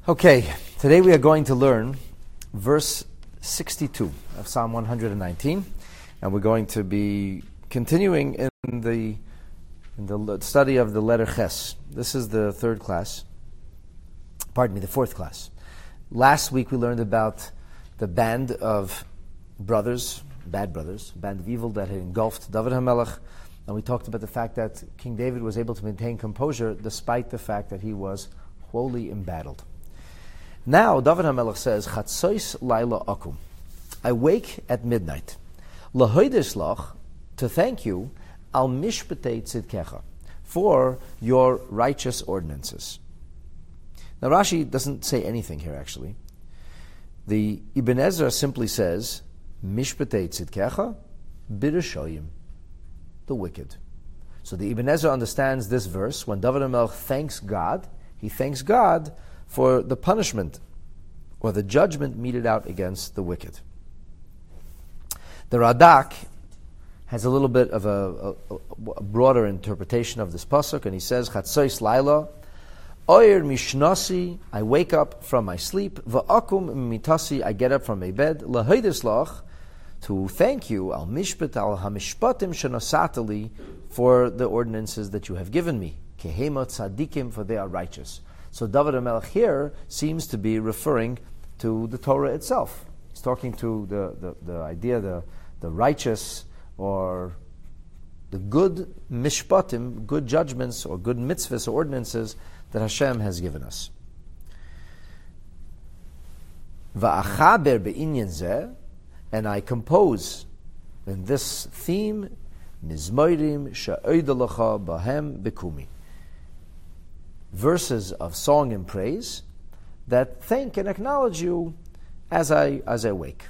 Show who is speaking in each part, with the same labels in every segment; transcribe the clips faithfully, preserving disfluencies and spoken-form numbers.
Speaker 1: Okay, today we are going to learn verse sixty-two of Psalm one hundred nineteen, and we're going to be continuing in the in the study of the letter Ches. This is the third class, pardon me, the fourth class. Last week we learned about the band of brothers, bad brothers, band of evil that had engulfed David HaMelech, and we talked about the fact that King David was able to maintain composure despite the fact that he was wholly embattled. Now, David HaMelech says, Chatzois laila akum. I wake at midnight. Lahoides lach, to thank you, al mishpatei tzidkecha, for your righteous ordinances. Now, Rashi doesn't say anything here, actually. The Ibn Ezra simply says, mishpatei tzidkecha, b'rishoyim, the wicked. So the Ibn Ezra understands this verse. When David HaMelech thanks God, he thanks God for the punishment or the judgment meted out against the wicked. The Radak has a little bit of a, a, a broader interpretation of this pasuk, and he says, Chatzois laila, oyer mishnasi, I wake up from my sleep, va'akum mitasi, I get up from my bed, lahoides lach, to thank you, al mishpat al hamishpatim shenosatali, for the ordinances that you have given me, kehema tzadikim, for they are righteous. So David HaMelech here seems to be referring to the Torah itself. He's talking to the, the, the idea, the, the righteous or the good mishpatim, good judgments or good mitzvahs or ordinances that Hashem has given us. Va'achaber be'inyan zeh, and I compose in this theme, mizmorim she'oidalacha bahem bekumi, verses of song and praise that thank and acknowledge you as I as I wake.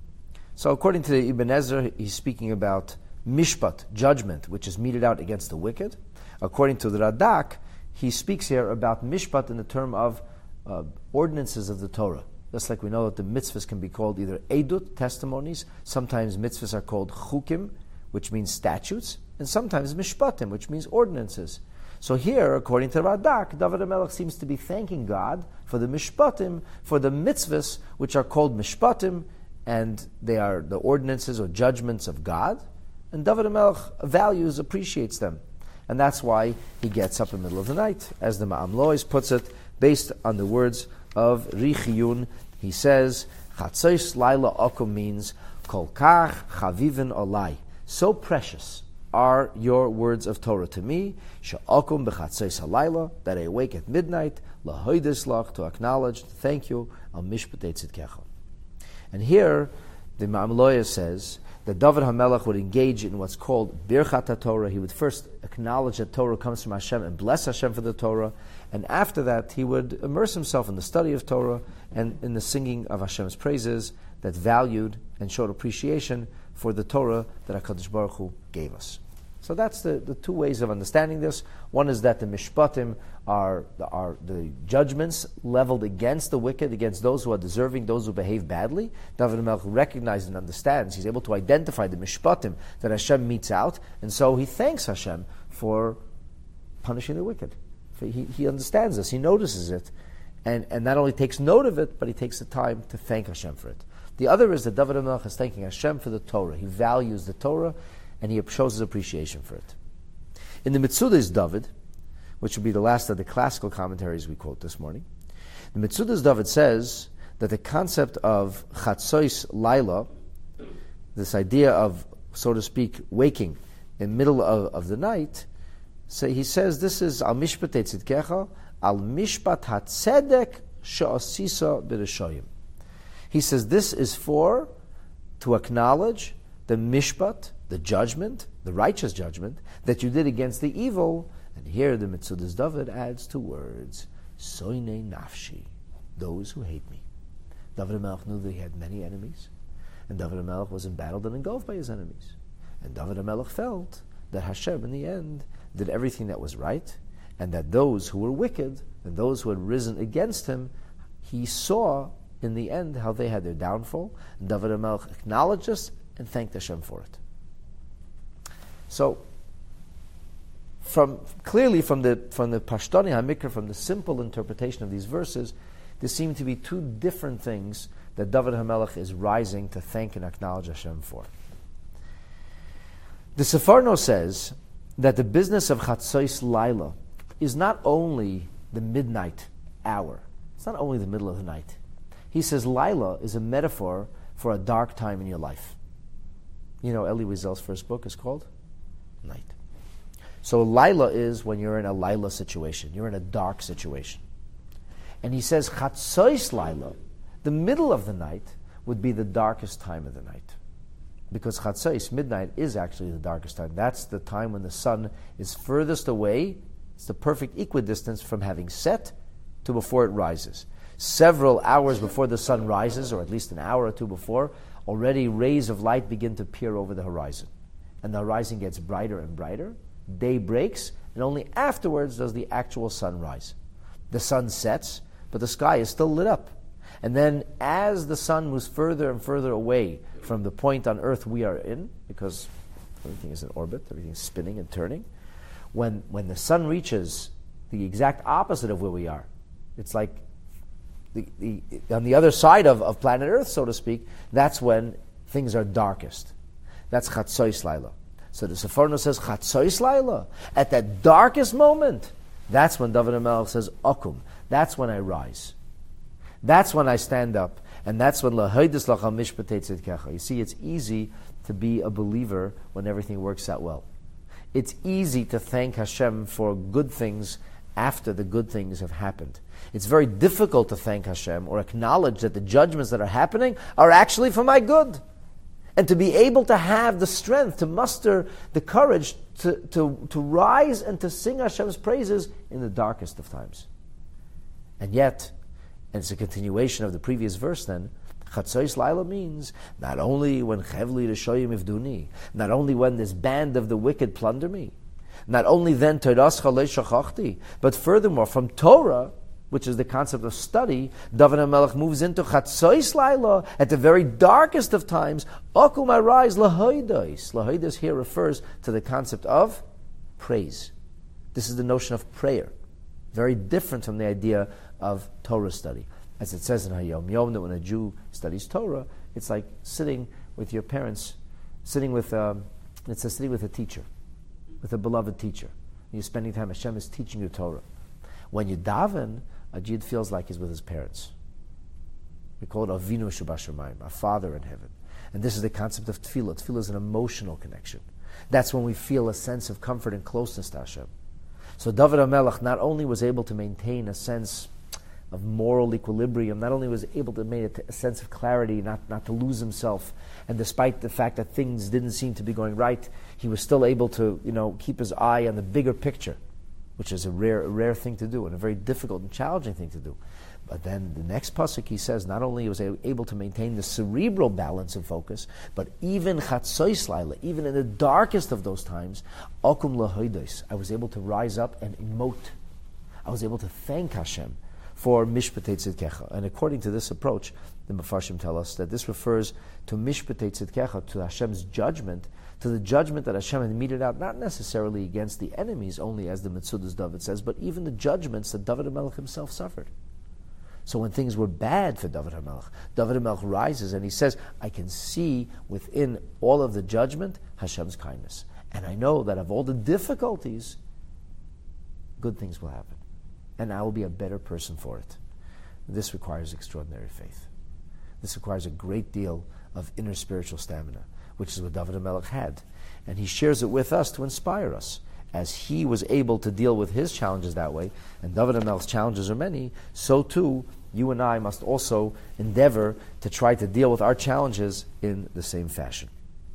Speaker 1: So according to the Ibn Ezra, he's speaking about mishpat, judgment, which is meted out against the wicked. According to the Radak, he speaks here about mishpat in the term of uh, ordinances of the Torah. Just like we know that the mitzvahs can be called either edut, testimonies, sometimes mitzvahs are called chukim, which means statutes, and sometimes mishpatim, which means ordinances. So here, according to Radak, David HaMelech seems to be thanking God for the mishpatim, for the mitzvahs, which are called mishpatim, and they are the ordinances or judgments of God. And David HaMelech values, appreciates them. And that's why he gets up in the middle of the night. As the Ma'am Lois puts it, based on the words of Richiyun, he says, Chatzois laila akum means, Kol kach chavivin olai, so precious are your words of Torah to me, she'akum b'chatzois halayla, that I awake at midnight, lahoides lach, to acknowledge, to thank you, al mishpatei tzidkecha. And here, the Ma'am Loya says that David HaMelech would engage in what's called birchat HaTorah. He would first acknowledge that Torah comes from Hashem and bless Hashem for the Torah, and after that he would immerse himself in the study of Torah and in the singing of Hashem's praises that valued and showed appreciation for the Torah that HaKadosh Baruch Hu gave us. So that's the, the two ways of understanding this. One is that the mishpatim are, are the judgments leveled against the wicked, against those who are deserving, those who behave badly. David HaMelech recognizes and understands. He's able to identify the mishpatim that Hashem meets out, and so he thanks Hashem for punishing the wicked. He, he understands this, he notices it, and, and not only takes note of it, but he takes the time to thank Hashem for it. The other is that David HaMelech is thanking Hashem for the Torah. He values the Torah, and he shows his appreciation for it. In the Mitzudas David, which will be the last of the classical commentaries we quote this morning, the Mitzudas David says that the concept of Chatzois laila, this idea of, so to speak, waking in the middle of, of the night, so he says this is al mishpatei tzidkecha, al mishpat hatzedek she'asisa b'rishoyim. He says this is for, to acknowledge the mishpat, the judgment, the righteous judgment, that you did against the evil. And here the Mitzudas David adds two words, soinei nafshi, those who hate me. David HaMelech knew that he had many enemies, and David HaMelech was embattled and engulfed by his enemies. And David HaMelech felt that Hashem, in the end, did everything that was right, and that those who were wicked, and those who had risen against him, he saw in the end how they had their downfall. And David HaMelech acknowledged this and thanked Hashem for it. So, from clearly from the from the Pashtani HaMikra, from the simple interpretation of these verses, there seem to be two different things that David HaMelech is rising to thank and acknowledge Hashem for. The Sefarno says that the business of Chatzos Laila is not only the midnight hour. It's not only the middle of the night. He says Laila is a metaphor for a dark time in your life. You know, Elie Wiesel's first book is called Night. So Laila is when you're in a Laila situation. You're in a dark situation. And he says Chatzos Laila, the middle of the night, would be the darkest time of the night. Because Chatzos, midnight, is actually the darkest time. That's the time when the sun is furthest away. It's the perfect equidistance from having set to before it rises. Several hours before the sun rises, or at least an hour or two before, already rays of light begin to peer over the horizon. And the horizon gets brighter and brighter. Day breaks, and only afterwards does the actual sun rise. The sun sets, but the sky is still lit up. And then as the sun moves further and further away from the point on Earth we are in, because everything is in orbit, everything is spinning and turning, when, when the sun reaches the exact opposite of where we are, it's like the, the, on the other side of, of planet Earth, so to speak, that's when things are darkest. That's Chatzos Laila. So the Sefarno says, Chatzos Laila, at that darkest moment, that's when David HaMelech says, Akum, that's when I rise. That's when I stand up. And that's when Lahaydis Lachal Mishpatei Tzidkecha. You see, it's easy to be a believer when everything works out well. It's easy to thank Hashem for good things after the good things have happened. It's very difficult to thank Hashem or acknowledge that the judgments that are happening are actually for my good. And to be able to have the strength, to muster the courage to, to, to rise and to sing Hashem's praises in the darkest of times. And yet, and it's a continuation of the previous verse then, Chatzos Laila means not only when Chevli Rishoyim Ivduni, not only when this band of the wicked plunder me, not only then Torascha Leishachachti, but furthermore from Torah, which is the concept of study, David HaMelech moves into Chatzos Laila at the very darkest of times. Akum, I rise, Lahoidos. Lahoidos here refers to the concept of praise. This is the notion of prayer. Very different from the idea of Torah study. As it says in Hayom Yom, that when a Jew studies Torah, it's like sitting with your parents, sitting with, um, it says sitting with a teacher, with a beloved teacher. You're spending time, Hashem is teaching you Torah. When you daven, a Jid feels like he's with his parents. We call it Avinu Shebashamayim, a father in heaven. And this is the concept of tefillah. Tefillah is an emotional connection. That's when we feel a sense of comfort and closeness to Hashem. So David HaMelech not only was able to maintain a sense of moral equilibrium, not only was able to maintain a sense of clarity, not, not to lose himself, and despite the fact that things didn't seem to be going right, he was still able to, you know, keep his eye on the bigger picture, which is a rare, a rare thing to do and a very difficult and challenging thing to do. But then the next pasuk he says, not only was he able to maintain the cerebral balance and focus, but even Chatzos Laila, even in the darkest of those times, Akum Lahoidos, I was able to rise up and emote. I was able to thank Hashem for Mishpatei Tzidkecha. And according to this approach, the Mefarshim tell us that this refers to Mishpatei Tzidkecha, to Hashem's judgment, to the judgment that Hashem had meted out, not necessarily against the enemies, only as the Metzudas David says, but even the judgments that David HaMelech himself suffered. So when things were bad for David HaMelech, David HaMelech rises and he says, I can see within all of the judgment Hashem's kindness. And I know that of all the difficulties, good things will happen. And I will be a better person for it. This requires extraordinary faith. This requires a great deal of inner spiritual stamina, which is what David HaMelech had. And he shares it with us to inspire us. As he was able to deal with his challenges that way, and David HaMelech's challenges are many, so too you and I must also endeavor to try to deal with our challenges in the same fashion.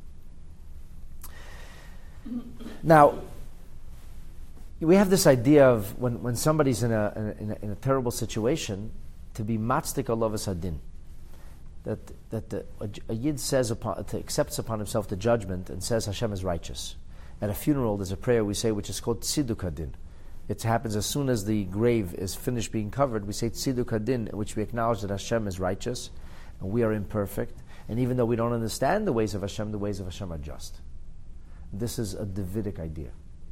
Speaker 1: Now, we have this idea of when, when somebody's in a, in a in a terrible situation, to be matzdik alavas hadin, that that the, a, a yid says upon, to accepts upon himself the judgment and says Hashem is righteous. At a funeral, there's a prayer we say which is called Tziduk Hadin. It happens as soon as the grave is finished being covered. We say Tziduk Hadin, in which we acknowledge that Hashem is righteous and we are imperfect. And even though we don't understand the ways of Hashem, the ways of Hashem are just. This is a Davidic idea.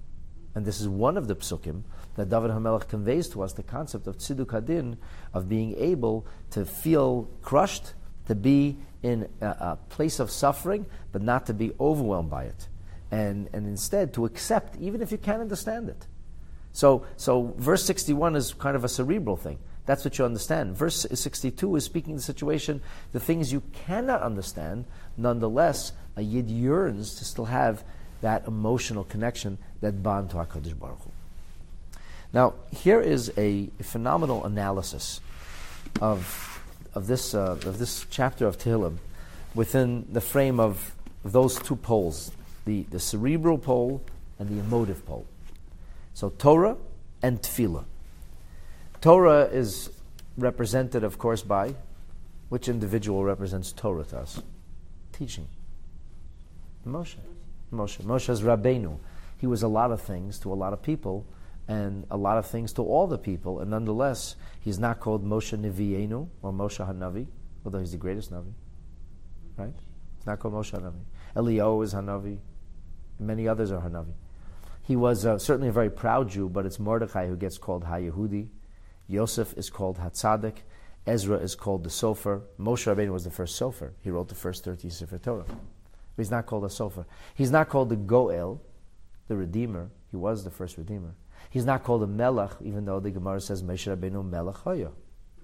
Speaker 1: and this is one of the psukim, that David HaMelech conveys to us the concept of tziduk hadin, of being able to feel crushed, to be in a, a place of suffering, but not to be overwhelmed by it. And, and instead to accept, even if you can't understand it. So, so verse sixty-one is kind of a cerebral thing. That's what you understand. Verse sixty-two is speaking the situation, the things you cannot understand. Nonetheless, a Yid yearns to still have that emotional connection, that bond to HaKadosh Baruch Hu. Now, here is a phenomenal analysis of of this uh, of this chapter of Tehillim within the frame of those two poles, the, the cerebral pole and the emotive pole. So Torah and Tefillah. Torah is represented, of course, by which individual represents Torah to us? Teaching. Moshe. Moshe. Moshe is Rabbeinu. He was a lot of things to a lot of people, and a lot of things to all the people, and nonetheless, he's not called Moshe Nevi'enu or Moshe HaNavi, although he's the greatest Navi. Right? He's not called Moshe HaNavi. Eliyahu is HaNavi. Many others are HaNavi. He was uh, certainly a very proud Jew, but it's Mordechai who gets called HaYehudi. Yosef is called HaTzadik. Ezra is called the Sofer. Moshe Rabbeinu was the first Sofer. He wrote the first thirteen Sefer Torah. But he's not called a Sofer. He's not called the Goel, the Redeemer. He was the first Redeemer. He's not called a Melech, even though the Gemara says Moshe Rabbeinu Melech Hoya.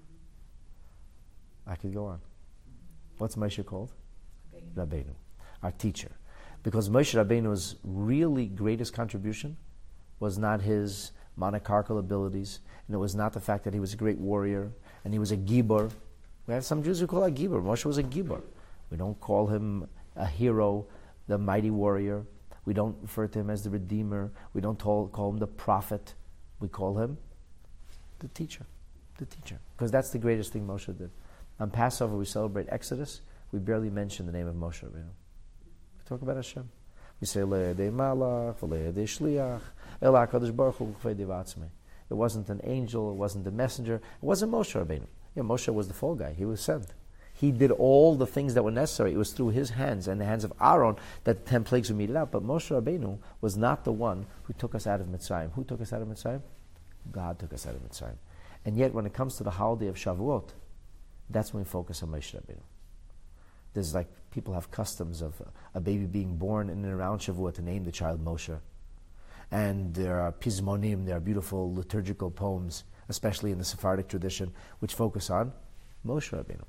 Speaker 1: I could go on. What's Moshe called? Rabbeinu. Rabbeinu, our teacher. Because Moshe Rabbeinu's really greatest contribution was not his monocarcal abilities, and it was not the fact that he was a great warrior, and he was a gibor. We have some Jews who call him a gibor. Moshe was a gibor. We don't call him a hero, the mighty warrior. We don't refer to him as the Redeemer. We don't call, call him the prophet. We call him the teacher. The teacher. Because that's the greatest thing Moshe did. On Passover, we celebrate Exodus. We barely mention the name of Moshe Rabbeinu. We talk about Hashem. We say, Le'edei malach, Le'edei shliach, El HaKadosh Baruch Hu Chvei Divatzmei. It wasn't an angel, it wasn't a messenger, it wasn't Moshe Rabbeinu. Yeah, Moshe was the fall guy, he was sent. He did all the things that were necessary. It was through his hands and the hands of Aaron that the ten plagues were meted out. But Moshe Rabbeinu was not the one who took us out of Mitzrayim. Who took us out of Mitzrayim? God took us out of Mitzrayim. And yet when it comes to the holiday of Shavuot, that's when we focus on Moshe Rabbeinu. There's like, people have customs of a baby being born in and around Shavuot to name the child Moshe. And there are pizmonim, there are beautiful liturgical poems, especially in the Sephardic tradition, which focus on Moshe Rabbeinu.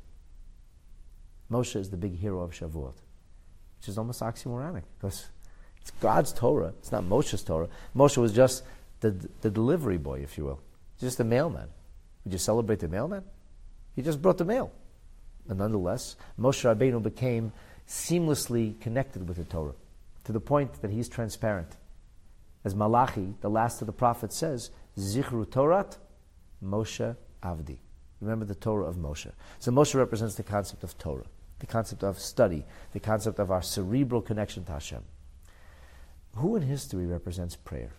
Speaker 1: Moshe is the big hero of Shavuot, which is almost oxymoronic, because it's God's Torah, it's not Moshe's Torah. Moshe was just the, the delivery boy, if you will, just the mailman. Would you celebrate the mailman? He just brought the mail. And nonetheless, Moshe Rabbeinu became seamlessly connected with the Torah, to the point that he's transparent. As Malachi, the last of the prophets, says, Zichru Torat Moshe Avdi. Remember the Torah of Moshe. So Moshe represents the concept of Torah, the concept of study, the concept of our cerebral connection to Hashem. Who in history represents prayer?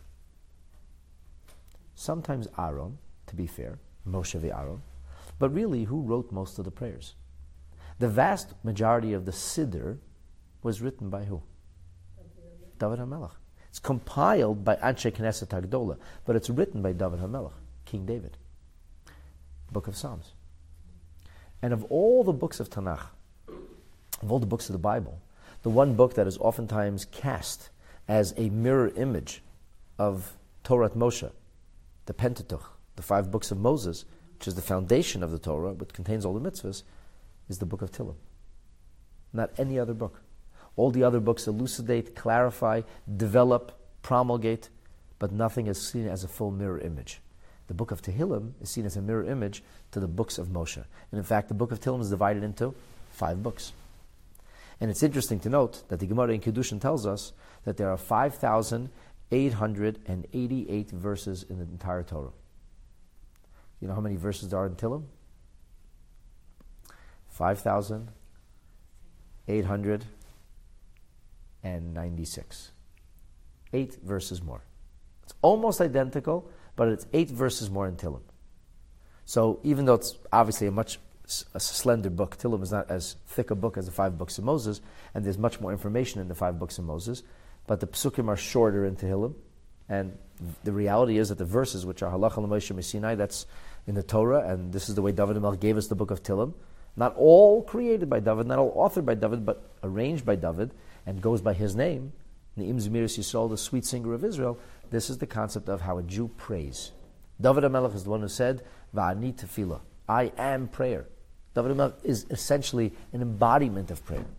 Speaker 1: Sometimes Aaron, to be fair, Moshe v'Aaron, but really, who wrote most of the prayers? The vast majority of the Siddur was written by who? David HaMelech. It's compiled by Anshe Knesset Hagdola, but it's written by David HaMelech, King David. Book of Psalms. And of all the books of Tanakh, of all the books of the Bible, the one book that is oftentimes cast as a mirror image of Torah Moshe, the Pentateuch, the five books of Moses, which is the foundation of the Torah, but contains all the mitzvahs, is the book of Tehillim. Not any other book. All the other books elucidate, clarify, develop, promulgate, but nothing is seen as a full mirror image. The book of Tehillim is seen as a mirror image to the books of Moshe. And in fact, the book of Tehillim is divided into five books. And it's interesting to note that the Gemara in Kedushin tells us that there are five thousand eight hundred eighty-eight verses in the entire Torah. You know how many verses there are in Tehillim? five thousand eight hundred ninety-six. Eight verses more. It's almost identical, but it's eight verses more in Tehillim. So even though it's obviously a much a slender book, Tehillim is not as thick a book as the five books of Moses, and there's much more information in the five books of Moses, but the psukim are shorter in Tehillim, And the reality is that the verses, which are Halacha l'Moshe Sinai, that's in the Torah, and this is the way David HaMelech gave us the book of Tehillim, not all created by David, not all authored by David, but arranged by David, and goes by his name, Ne'im Zemiris Yisrael, the sweet singer of Israel. This is the concept of how a Jew prays. David HaMelech is the one who said, Va'ani tefillah, I am prayer. David HaMelech is essentially an embodiment of prayer.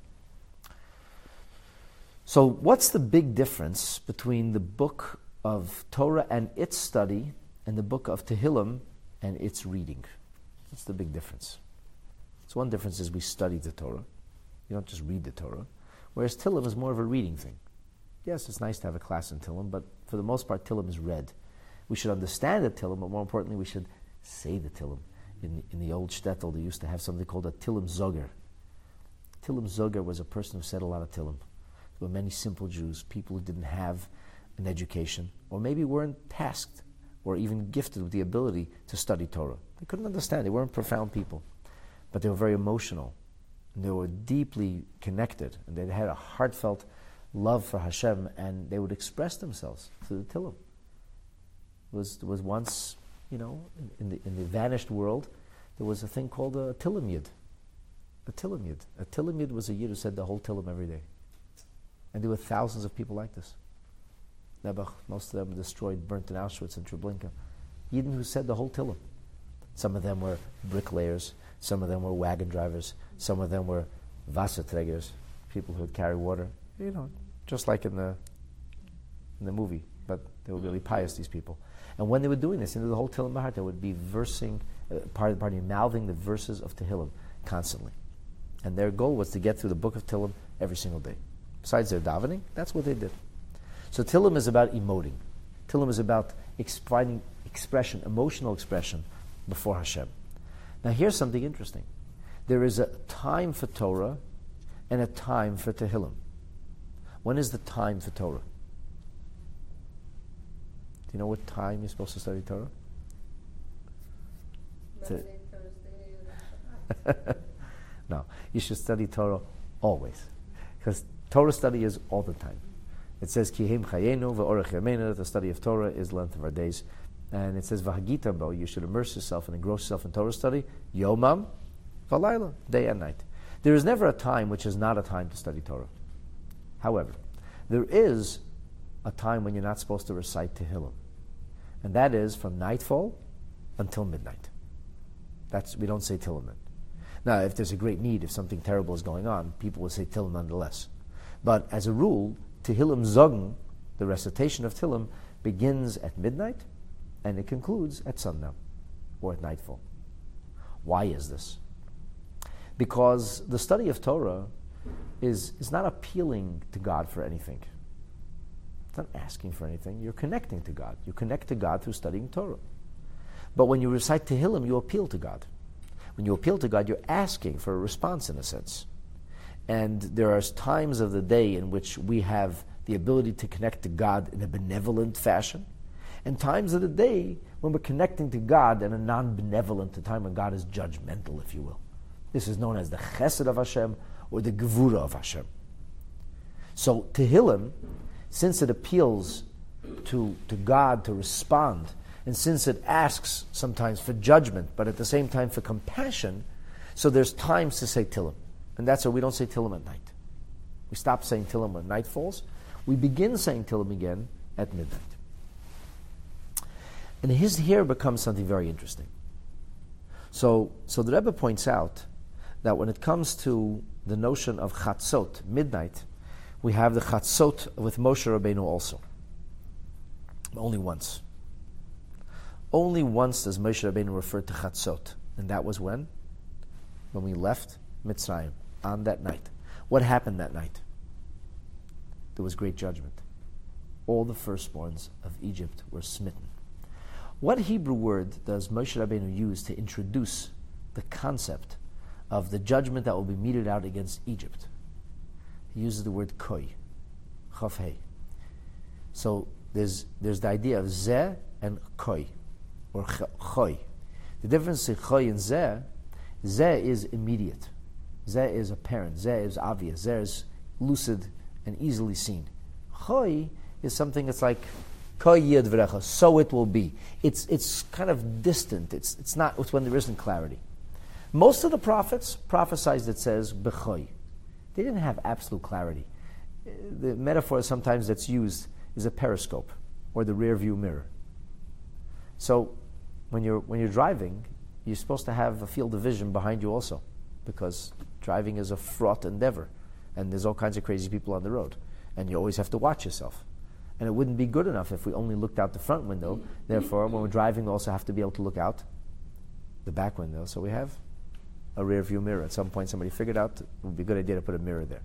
Speaker 1: So what's the big difference between the book of Torah and its study and the book of Tehillim and its reading? What's the big difference? So one difference is we study the Torah. You don't just read the Torah. Whereas Tehillim is more of a reading thing. Yes, it's nice to have a class in Tehillim, but for the most part, Tehillim is read. We should understand the Tehillim, but more importantly, we should say the Tehillim. In, in the old shtetl, they used to have something called a Tehillim Zoger. Tehillim Zoger was a person who said a lot of Tehillim. There were many simple Jews, people who didn't have an education, or maybe weren't tasked, or even gifted with the ability to study Torah. They couldn't understand. They weren't profound people. But they were very emotional. And they were deeply connected. And they had a heartfelt love for Hashem, and they would express themselves through the Tehillim. It was, there was once, you know, in, in, the, in the vanished world, there was a thing called a Tehillim Yid. A Tehillim Yid. A Tehillim Yid was a Yid who said the whole Tehillim every day. And there were thousands of people like this. Nebuch, most of them destroyed, burnt in Auschwitz and Treblinka. Yidden who said the whole Tehillim. Some of them were bricklayers, some of them were wagon drivers, some of them were Wasserträgers, people who would carry water. You know, just like in the in the movie, but they were really pious, these people. And when they were doing this, into the whole Tehillim Bahar, they would be versing, uh, part, pardon me, mouthing the verses of Tehillim constantly. And their goal was to get through the book of Tehillim every single day. Besides their davening, that's what they did. So Tehillim is about emoting. Tehillim is about exp- finding expression, emotional expression before Hashem. Now here's something interesting. There is a time for Torah and a time for Tehillim. When is the time for Torah? Do you know what time you're supposed to study Torah?
Speaker 2: Monday, Thursday,
Speaker 1: No, you should study Torah always. Because Torah study is all the time. It says, Kihim chayenu v'orech yameinu, the study of Torah is the length of our days. And it says, V'hagita bo, you should immerse yourself and engross yourself in Torah study, yomam v'layla, day and night. There is never a time which is not a time to study Torah. However, there is a time when you're not supposed to recite Tehillim. And that is from nightfall until midnight. That's, we don't say Tehillim then. Now, if there's a great need, if something terrible is going on, people will say Tehillim nonetheless. But as a rule, Tehillim Zogen, the recitation of Tehillim, begins at midnight and it concludes at sundown or at nightfall. Why is this? Because the study of Torah is, is not appealing to God for anything. It's not asking for anything. You're connecting to God. You connect to God through studying Torah. But when you recite Tehillim, you appeal to God. When you appeal to God, you're asking for a response in a sense. And there are times of the day in which we have the ability to connect to God in a benevolent fashion, and times of the day when we're connecting to God in a non-benevolent, a time when God is judgmental, if you will. This is known as the Chesed of Hashem or the Gevura of Hashem. So Tehillim, since it appeals to, to God to respond, and since it asks sometimes for judgment, but at the same time for compassion, so there's times to say Tehillim. And that's why we don't say Tehillim at night. We stop saying Tehillim when night falls. We begin saying Tehillim again at midnight. And his here becomes something very interesting. So, so the Rebbe points out that when it comes to the notion of Chatzot, midnight, we have the Chatzot with Moshe Rabbeinu also. Only once. Only once does Moshe Rabbeinu refer to Chatzot. And that was when? When we left Mitzrayim, on that night. What happened that night? There was great judgment. All the firstborns of Egypt were smitten. What Hebrew word does Moshe Rabbeinu use to introduce the concept of the judgment that will be meted out against Egypt? He uses the word koi, chaf hei. So there's there's the idea of zeh and koi, or choy. The difference in choy and zeh, zeh is immediate. Zeh is apparent. Zeh is obvious. Zeh is lucid and easily seen. Choy is something that's like, Ko yeh dvarecha, so it will be. It's it's kind of distant. It's it's not. It's when there isn't clarity. Most of the prophets prophesied, it says, b'choy. They didn't have absolute clarity. The metaphor sometimes that's used is a periscope or the rear view mirror. So when you're when you're driving, you're supposed to have a field of vision behind you also, because driving is a fraught endeavor, and there's all kinds of crazy people on the road, and you always have to watch yourself. And it wouldn't be good enough if we only looked out the front window. Therefore, when we're driving, we also have to be able to look out the back window. So we have a rear view mirror. At some point, somebody figured out it would be a good idea to put a mirror there.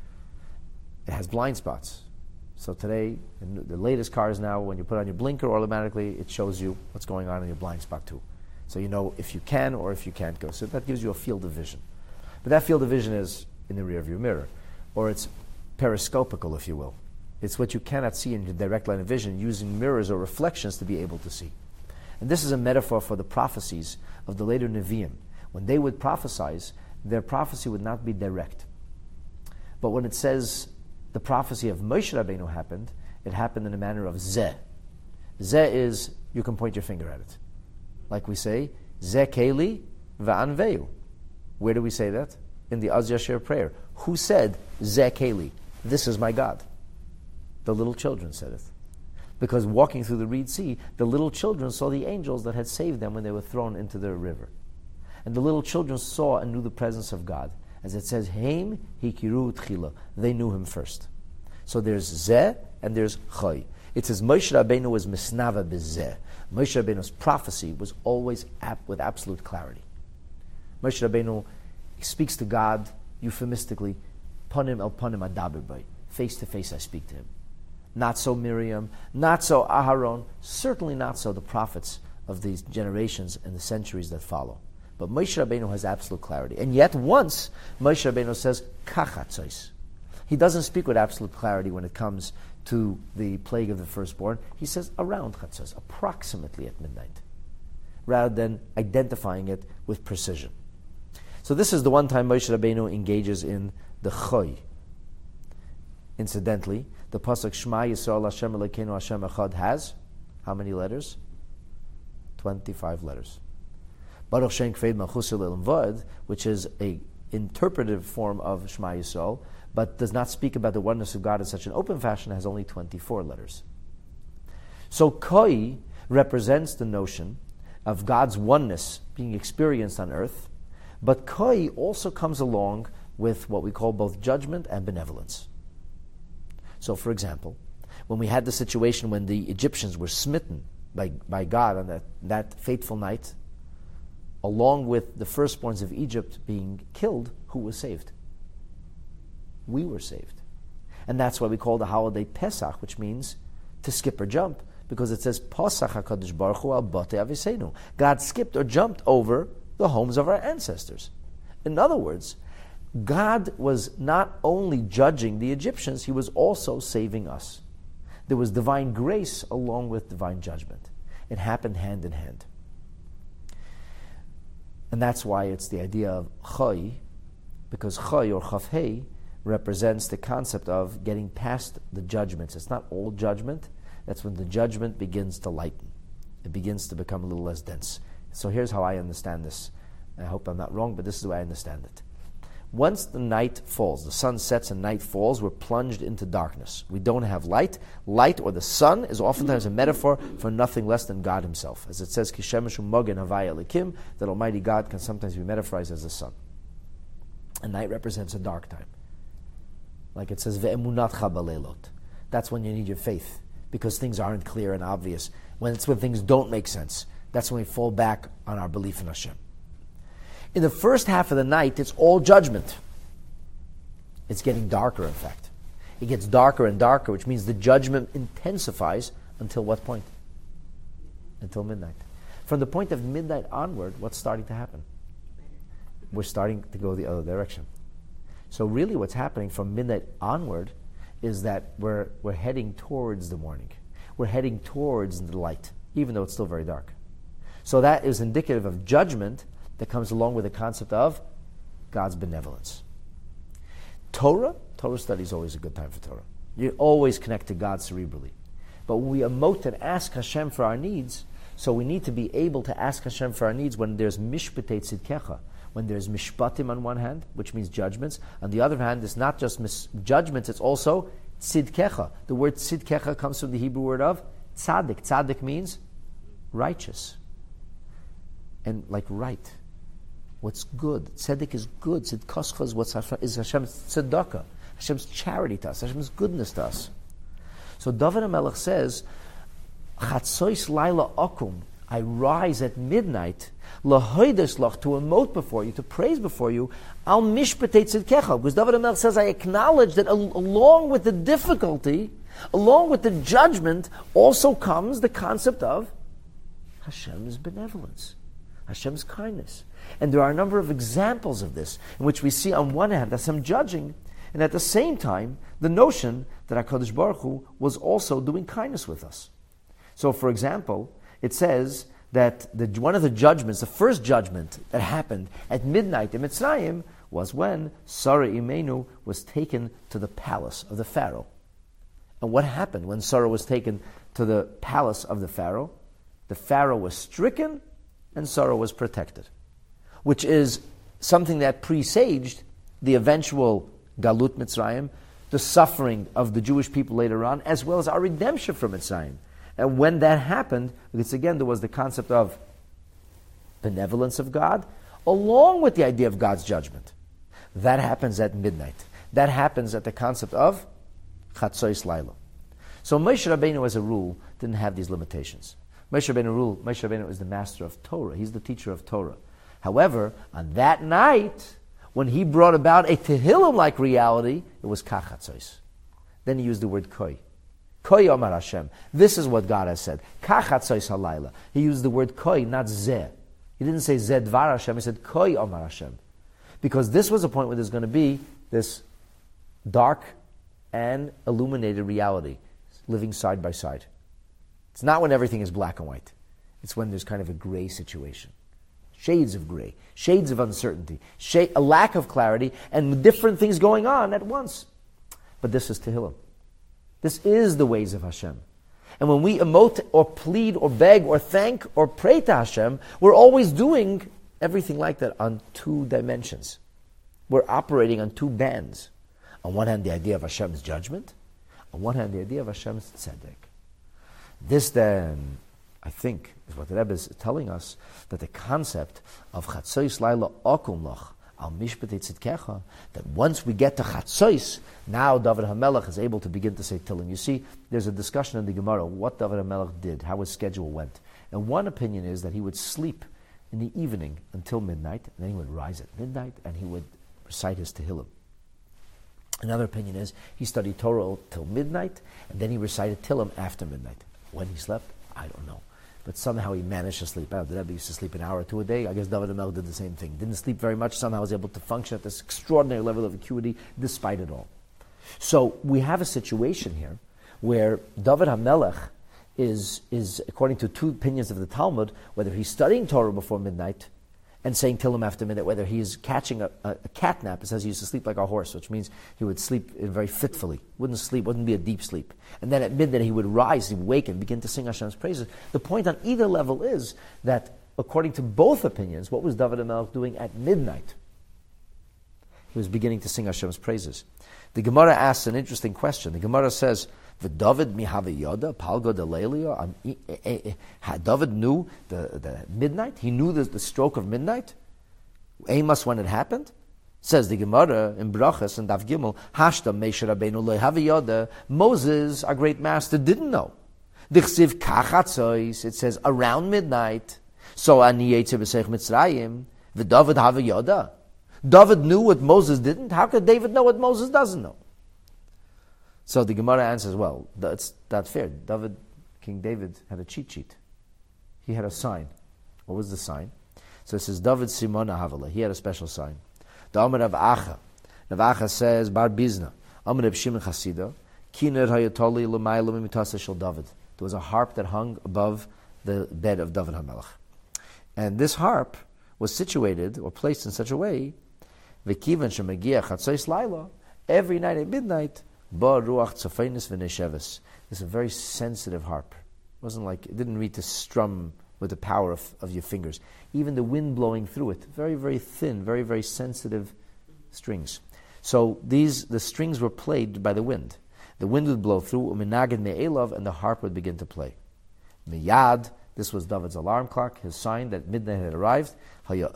Speaker 1: It has blind spots. So today, in the latest cars now, when you put on your blinker, automatically it shows you what's going on in your blind spot too. So you know if you can or if you can't go. So that gives you a field of vision. But that field of vision is in the rear view mirror, or it's periscopical, if you will. It's what you cannot see in your direct line of vision, using mirrors or reflections to be able to see. And this is a metaphor for the prophecies of the later Nevi'im. When they would prophesize, their prophecy would not be direct. But when it says the prophecy of Moshe Rabbeinu happened, it happened in a manner of zeh. Zeh is, you can point your finger at it. Like we say, zeh keli va'anveu. Where do we say that? In the Az Yashir prayer. Who said, zeh keli? This is my God. The little children said it. Because walking through the Reed Sea, the little children saw the angels that had saved them when they were thrown into the river. And the little children saw and knew the presence of God. As it says, Heim hikiru tchila. They knew him first. So there's zeh and there's choy. It says Moshe Rabbeinu was misnava bezeh. Moshe Rabbeinu's prophecy was always ap- with absolute clarity. Moshe Rabbeinu speaks to God euphemistically, panim el panim adaber bay. Face to face I speak to him. Not so Miriam, not so Aharon, certainly not so the prophets of these generations and the centuries that follow. But Moshe Rabbeinu has absolute clarity. And yet once, Moshe Rabbeinu says, kachatzos. He doesn't speak with absolute clarity when it comes to the plague of the firstborn. He says around chatzos, approximately at midnight, rather than identifying it with precision. So this is the one time Moshe Rabbeinu engages in the choy. Incidentally, the pasuk Shema Yisrael Hashem Elokeinu Hashem Echad has how many letters? Twenty-five letters. Baruch Shem Kveid Malchus Elam Vod, which is a interpretive form of Shema Yisrael, but does not speak about the oneness of God in such an open fashion, has only twenty-four letters. So Koi represents the notion of God's oneness being experienced on earth, but Koi also comes along with what we call both judgment and benevolence. So, for example, when we had the situation when the Egyptians were smitten by, by God on that, that fateful night, along with the firstborns of Egypt being killed, who was saved? We were saved. And that's why we call the holiday Pesach, which means to skip or jump, because it says, Pesach HaKadosh Baruch Hu al Batei Aviseinu. God skipped or jumped over the homes of our ancestors. In other words, God was not only judging the Egyptians, he was also saving us. There was divine grace along with divine judgment. It happened hand in hand. And that's why it's the idea of choy, because choy or chafhei represents the concept of getting past the judgments. It's not all judgment. That's when the judgment begins to lighten. It begins to become a little less dense. So here's how I understand this. I hope I'm not wrong, but this is the way I understand it. Once the night falls, the sun sets and night falls, we're plunged into darkness. We don't have light. Light, or the sun, is oftentimes a metaphor for nothing less than God himself. As it says, Kishemishu Mogen Havaya Elikim, that Almighty God can sometimes be metaphorized as the sun. And night represents a dark time. Like it says, Ve'emunatcha balelot. That's when you need your faith, because things aren't clear and obvious. When it's when things don't make sense, that's when we fall back on our belief in Hashem. In the first half of the night, it's all judgment. It's getting darker, in fact. It gets darker and darker, which means the judgment intensifies until what point? Until midnight. From the point of midnight onward, what's starting to happen? We're starting to go the other direction. So really what's happening from midnight onward is that we're, we're heading towards the morning. We're heading towards the light, even though it's still very dark. So that is indicative of judgment that comes along with the concept of God's benevolence. Torah, Torah study is always a good time for Torah. You always connect to God cerebrally. But when we emote and ask Hashem for our needs, so we need to be able to ask Hashem for our needs when there's mishpatei tzidkecha, when there's mishpatim on one hand, which means judgments. On the other hand, it's not just mis- judgments, it's also tzidkecha. The word tzidkecha comes from the Hebrew word of tzaddik. Tzaddik means righteous. And like right. What's good. Tzedek is good. Tzidkoscha is what's is Hashem's tzedakah. Hashem's charity to us. Hashem's goodness to us. So David HaMelech says, Chatzois laila akum, I rise at midnight, lahoides lach, to emote before you, to praise before you, al mishpatei tzidkecha. Because David HaMelech says, I acknowledge that al- along with the difficulty, along with the judgment, also comes the concept of Hashem's benevolence, Hashem's kindness. And there are a number of examples of this, in which we see on one hand Hashem judging, and at the same time, the notion that HaKadosh Baruch Hu was also doing kindness with us. So, for example, it says that the, one of the judgments, the first judgment that happened at midnight in Mitzrayim, was when Sarah Imenu was taken to the palace of the Pharaoh. And what happened when Sarah was taken to the palace of the Pharaoh? The Pharaoh was stricken and Sarah was protected, which is something that presaged the eventual Galut Mitzrayim, the suffering of the Jewish people later on, as well as our redemption from Mitzrayim. And when that happened, because again, there was the concept of benevolence of God, along with the idea of God's judgment. That happens at midnight. That happens at the concept of Chatzois Laila. So Moshe Rabbeinu, as a rule, didn't have these limitations. Moshe Rabbeinu rule, Moshe Rabbeinu is the master of Torah. He's the teacher of Torah. However, on that night, when he brought about a Tehillim-like reality, it was Kachatzois. Then he used the word Koi. Koi Omar Hashem. This is what God has said. Kachatzois halayla. He used the word Koi, not Zeh. He didn't say Zeh Dvar Hashem. He said Koi Omar Hashem. Because this was a point where there's going to be this dark and illuminated reality living side by side. It's not when everything is black and white. It's when there's kind of a gray situation. Shades of gray, shades of uncertainty, shade, a lack of clarity, and different things going on at once. But this is Tehillim. This is the ways of Hashem. And when we emote or plead or beg or thank or pray to Hashem, we're always doing everything like that on two dimensions. We're operating on two bands. On one hand, the idea of Hashem's judgment. On one hand, the idea of Hashem's tzedek. This then, I think, is what the Rebbe is telling us, that the concept of Chatzois Laila Akum Lach Al Mishpatei Tzidkecha, that once we get to Chatzois, now David HaMelech is able to begin to say Tehillim. You see, there's a discussion in the Gemara, what David HaMelech did, how his schedule went. And one opinion is that he would sleep in the evening until midnight, and then he would rise at midnight, and he would recite his Tehillim. Another opinion is he studied Torah till midnight, and then he recited Tehillim after midnight. When he slept, I don't know. But somehow he managed to sleep out. The Rebbe used to sleep an hour or two a day. I guess David HaMelech did the same thing. Didn't sleep very much. Somehow was able to function at this extraordinary level of acuity despite it all. So we have a situation here where David HaMelech is, is, according to two opinions of the Talmud, whether he's studying Torah before midnight and saying Tehillim after midnight, whether he's catching a, a, a cat nap. It says he used to sleep like a horse, which means he would sleep very fitfully. Wouldn't sleep, wouldn't be a deep sleep. And then at midnight he would rise, he would wake and begin to sing Hashem's praises. The point on either level is that, according to both opinions, what was David HaMelech doing at midnight? He was beginning to sing Hashem's praises. The Gemara asks an interesting question. The Gemara says, David mihava palgo delelio. David knew the, the midnight. He knew the, the stroke of midnight. Amos when it happened. Says the Gemara in Brachas and Daf Gimel. Hashta Moshe Rabbeinu lehava. Moses, our great master, didn't know. Dichsiv kachatzois. It says around midnight. So ani yetze b'seich Mitzrayim. V'David hava yoda. David knew what Moses didn't. How could David know what Moses doesn't know? So the Gemara answers, well, that's not fair. David, King David, had a cheat sheet. He had a sign. What was the sign? So it says, David Simona Havala. He had a special sign. The Amar Rav Acha. Rav Acha says, Bar Bizna. Amar Rav Shimon Chasida. Kiner hayatoli l'mayla mimitasa shel David. There was a harp that hung above the bed of David HaMelech. And this harp was situated or placed in such a way, V'kivan shemagia chatzois laila, every night at midnight, Ba ruach tzafeinis v'nesheves. This is a very sensitive harp. It wasn't like, it didn't read to strum with the power of, of your fingers. Even the wind blowing through it, very, very thin, very, very sensitive strings. So these, the strings were played by the wind. The wind would blow through, uminagid me'elav, and the harp would begin to play. Miyad, this was David's alarm clock, his sign that midnight had arrived. David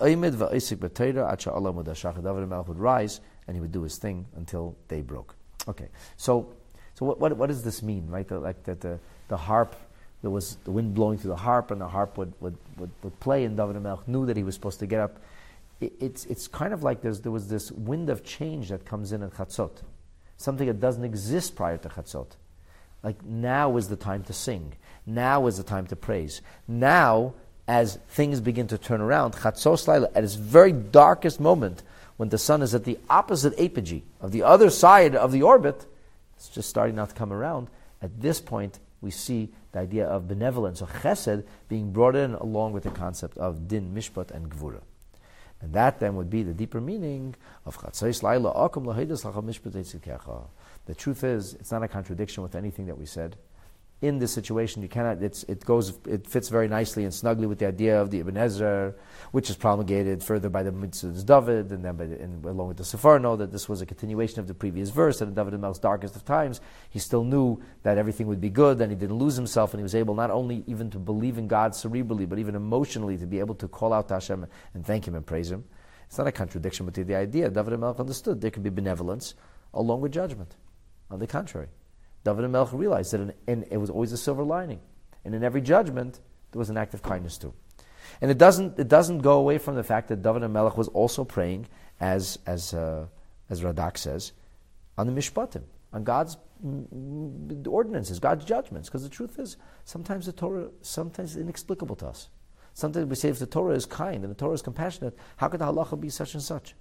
Speaker 1: HaMelech would rise, and he would do his thing until day broke. Okay, so so what what, what does this mean, right? The, like that the, the harp, there was the wind blowing through the harp, and the harp would would, would, would play, and David HaMelech knew that he was supposed to get up. It, it's it's kind of like there's, there was this wind of change that comes in at Chatzot, something that doesn't exist prior to Chatzot. Like now is the time to sing. Now is the time to praise. Now, as things begin to turn around, Chatzos Laila, at its very darkest moment, when the sun is at the opposite apogee of the other side of the orbit, it's just starting not to come around. At this point, we see the idea of benevolence or chesed being brought in along with the concept of din, mishpat, and gvura. And that then would be the deeper meaning of Chatzos Laila, akum laheidas lachal mishpat eitzikecha. The truth is, it's not a contradiction with anything that we said. In this situation, you cannot. It's, it goes. It fits very nicely and snugly with the idea of the Ibn Ezra, which is promulgated further by the Mitzvahs David, and then by the, and along with the Sefarno, that this was a continuation of the previous verse. That in David HaMelech's darkest of times, he still knew that everything would be good, and he didn't lose himself, and he was able not only even to believe in God cerebrally, but even emotionally to be able to call out to Hashem and thank Him and praise Him. It's not a contradiction with the, the idea. David HaMelech understood there can be benevolence along with judgment. On the contrary, David HaMelech realized that in, in, it was always a silver lining, and in every judgment there was an act of kindness too. And it doesn't it doesn't go away from the fact that David HaMelech was also praying, as as uh, as Radak says, on the mishpatim, on God's mm, ordinances, God's judgments. Because the truth is, sometimes the Torah sometimes is inexplicable to us. Sometimes we say if the Torah is kind and the Torah is compassionate, how could the halacha be such and such?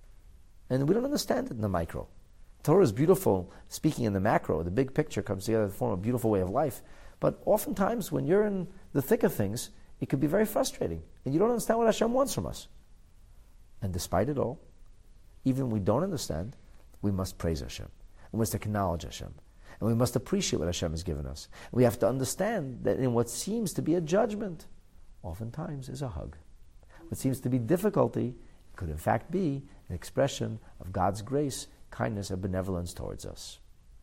Speaker 1: And we don't understand it in the micro. Torah is beautiful, speaking in the macro. The big picture comes together to form a beautiful way of life. But oftentimes, when you're in the thick of things, it could be very frustrating. And you don't understand what Hashem wants from us. And despite it all, even when we don't understand, we must praise Hashem. We must acknowledge Hashem. And we must appreciate what Hashem has given us. And we have to understand that in what seems to be a judgment, oftentimes is a hug. What seems to be difficulty could in fact be an expression of God's grace, kindness, and benevolence towards us.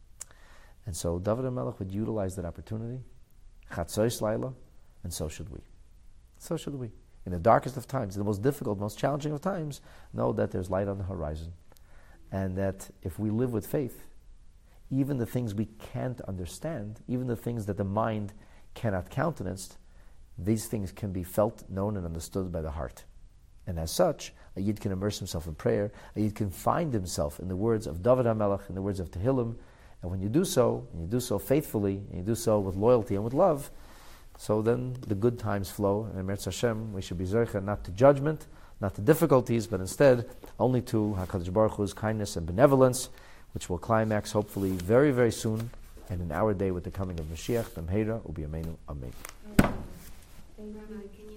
Speaker 1: And so David HaMelech would utilize that opportunity, Chatzos Laila, and so should we. So should we. In the darkest of times, in the most difficult, most challenging of times, know that there's light on the horizon. And that if we live with faith, even the things we can't understand, even the things that the mind cannot countenance, these things can be felt, known, and understood by the heart. And as such, a Yid can immerse himself in prayer. A Yid can find himself in the words of David HaMelech, in the words of Tehillim. And when you do so, and you do so faithfully, and you do so with loyalty and with love, so then the good times flow. And in Eretz Hashem, we should be zercha not to judgment, not to difficulties, but instead only to HaKadosh Baruch Hu's kindness and benevolence, which will climax hopefully very, very soon, and in our day with the coming of Mashiach, B'mheira, U'B'yameinu, Amen.